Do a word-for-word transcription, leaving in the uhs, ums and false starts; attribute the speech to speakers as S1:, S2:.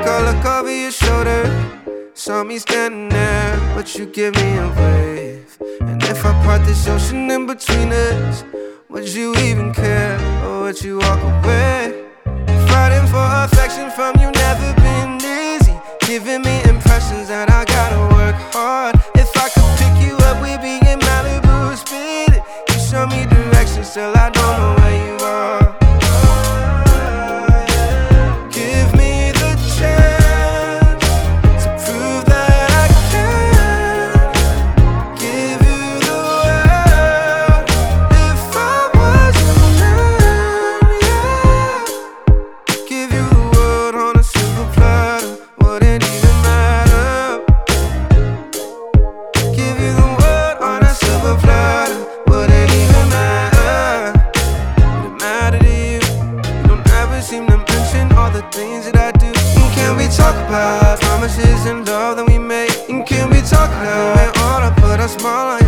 S1: I look over your shoulder, saw me standing there, but you give me a wave. And if I part this ocean in between us, would you even care, or would you walk away? Fighting for affection from you, never been easy. Giving me impressions that I gotta work hard. If I could pick you up, we'd be in Malibu speeding. You show me directions, still I don't know where you are. Give me the chance to prove that I can give you the world. If I was a man, yeah, give you the world on a silver platter, wouldn't even matter. Give you the world on a silver platter, wouldn't even matter. Would it matter to you? You don't ever seem to mention all the things that I do. And can we talk about promises and love that we made? And can we talk now? When all I put a smile on